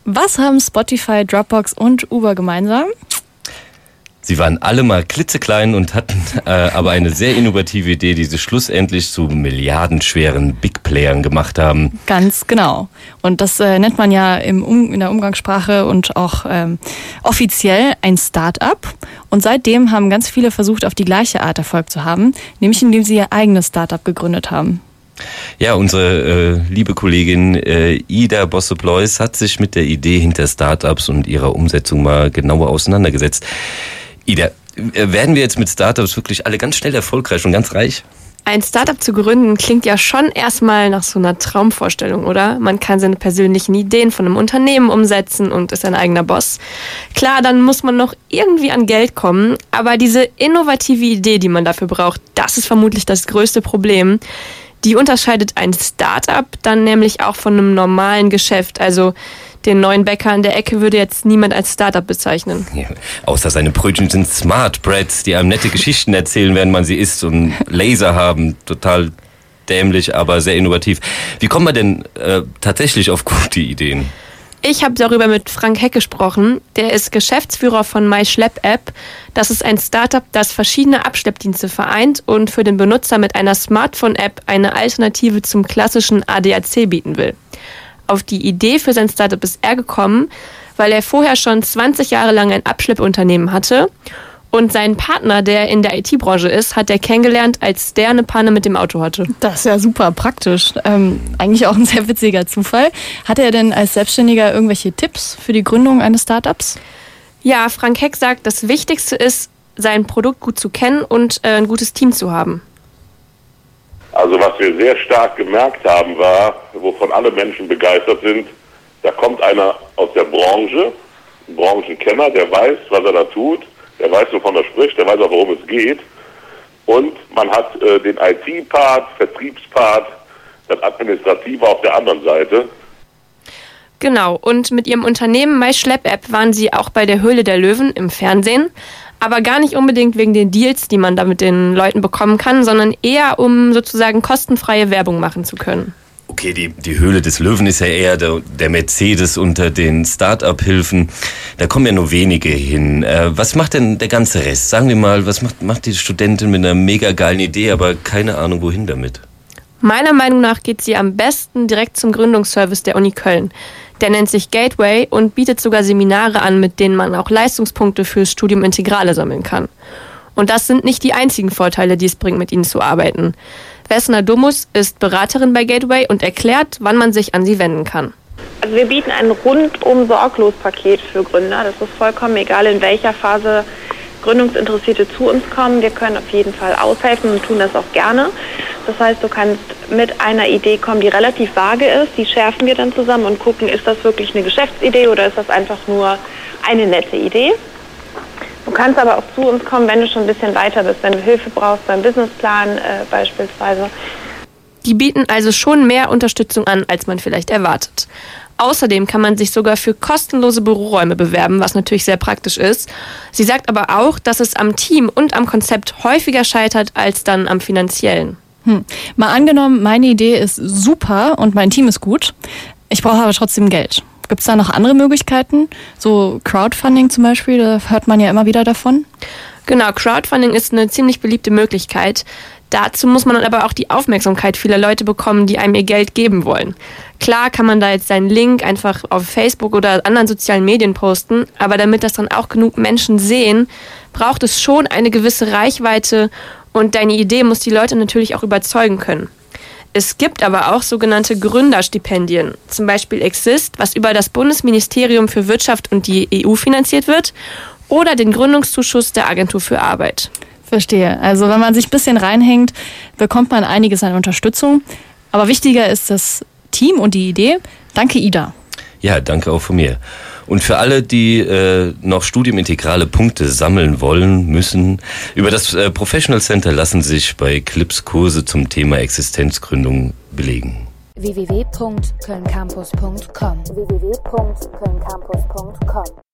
Was haben Spotify, Dropbox und Uber gemeinsam? Sie waren alle mal klitzeklein und hatten aber eine sehr innovative Idee, die sie schlussendlich zu milliardenschweren Big Playern gemacht haben. Ganz genau. Und das nennt man ja in der Umgangssprache und auch offiziell ein Start-up. Und seitdem haben ganz viele versucht, auf die gleiche Art Erfolg zu haben, nämlich indem sie ihr eigenes Start-up gegründet haben. Ja, unsere liebe Kollegin Ida Bosse-Blois hat sich mit der Idee hinter Startups und ihrer Umsetzung mal genauer auseinandergesetzt. Ida, werden wir jetzt mit Startups wirklich alle ganz schnell erfolgreich und ganz reich? Ein Startup zu gründen klingt ja schon erstmal nach so einer Traumvorstellung, oder? Man kann seine persönlichen Ideen von einem Unternehmen umsetzen und ist sein eigener Boss. Klar, dann muss man noch irgendwie an Geld kommen, aber diese innovative Idee, die man dafür braucht, das ist vermutlich das größte Problem. Die unterscheidet ein Startup dann nämlich auch von einem normalen Geschäft, also den neuen Bäcker an der Ecke würde jetzt niemand als Startup bezeichnen. Ja, außer seine Brötchen sind Smart Breads, die einem nette Geschichten erzählen, während man sie isst und Laser haben. Total dämlich, aber sehr innovativ. Wie kommt man denn tatsächlich auf gute Ideen? Ich habe darüber mit Frank Heck gesprochen. Der ist Geschäftsführer von MySchlepp-App. Das ist ein Startup, das verschiedene Abschleppdienste vereint und für den Benutzer mit einer Smartphone-App eine Alternative zum klassischen ADAC bieten will. Auf die Idee für sein Startup ist er gekommen, weil er vorher schon 20 Jahre lang ein Abschleppunternehmen hatte. Und seinen Partner, der in der IT-Branche ist, hat er kennengelernt, als der eine Panne mit dem Auto hatte. Das ist ja super praktisch. Eigentlich auch ein sehr witziger Zufall. Hat er denn als Selbstständiger irgendwelche Tipps für die Gründung eines Startups? Ja, Frank Heck sagt, das Wichtigste ist, sein Produkt gut zu kennen und ein gutes Team zu haben. Also was wir sehr stark gemerkt haben, war, wovon alle Menschen begeistert sind, da kommt einer aus der Branche, ein Branchenkenner, der weiß, was er da tut, der weiß, wovon er spricht, der weiß auch, worum es geht. Und man hat den IT-Part, Vertriebspart, das Administrative auf der anderen Seite. Genau, und mit ihrem Unternehmen MySchlepp-App waren sie auch bei der Höhle der Löwen im Fernsehen. Aber gar nicht unbedingt wegen den Deals, die man da mit den Leuten bekommen kann, sondern eher, um sozusagen kostenfreie Werbung machen zu können. Okay, die Höhle des Löwen ist ja eher der Mercedes unter den Start-up-Hilfen. Da kommen ja nur wenige hin. Was macht denn der ganze Rest? Sagen wir mal, was macht die Studentin mit einer mega geilen Idee, aber keine Ahnung, wohin damit? Meiner Meinung nach geht sie am besten direkt zum Gründungsservice der Uni Köln. Der nennt sich Gateway und bietet sogar Seminare an, mit denen man auch Leistungspunkte fürs Studium Integrale sammeln kann. Und das sind nicht die einzigen Vorteile, die es bringt, mit ihnen zu arbeiten. Vesna Domus ist Beraterin bei Gateway und erklärt, wann man sich an sie wenden kann. Also wir bieten ein rundum sorglos Paket für Gründer. Das ist vollkommen egal, in welcher Phase Gründungsinteressierte zu uns kommen. Wir können auf jeden Fall aushelfen und tun das auch gerne. Das heißt, du kannst mit einer Idee kommen, die relativ vage ist. Die schärfen wir dann zusammen und gucken, ist das wirklich eine Geschäftsidee oder ist das einfach nur eine nette Idee. Du kannst aber auch zu uns kommen, wenn du schon ein bisschen weiter bist, wenn du Hilfe brauchst beim Businessplan beispielsweise. Die bieten also schon mehr Unterstützung an, als man vielleicht erwartet. Außerdem kann man sich sogar für kostenlose Büroräume bewerben, was natürlich sehr praktisch ist. Sie sagt aber auch, dass es am Team und am Konzept häufiger scheitert als dann am Finanziellen. Mal angenommen, meine Idee ist super und mein Team ist gut. Ich brauche aber trotzdem Geld. Gibt es da noch andere Möglichkeiten? So Crowdfunding zum Beispiel, da hört man ja immer wieder davon. Genau, Crowdfunding ist eine ziemlich beliebte Möglichkeit. Dazu muss man dann aber auch die Aufmerksamkeit vieler Leute bekommen, die einem ihr Geld geben wollen. Klar kann man da jetzt seinen Link einfach auf Facebook oder anderen sozialen Medien posten, aber damit das dann auch genug Menschen sehen, braucht es schon eine gewisse Reichweite und deine Idee muss die Leute natürlich auch überzeugen können. Es gibt aber auch sogenannte Gründerstipendien, zum Beispiel Exist, was über das Bundesministerium für Wirtschaft und die EU finanziert wird, oder den Gründungszuschuss der Agentur für Arbeit. Verstehe. Also wenn man sich ein bisschen reinhängt, bekommt man einiges an Unterstützung. Aber wichtiger ist das Team und die Idee. Danke, Ida. Ja, danke auch von mir. Und für alle, die noch studiumintegrale Punkte sammeln wollen, müssen, über das Professional Center lassen sich bei Clips Kurse zum Thema Existenzgründung belegen. www.kölncampus.com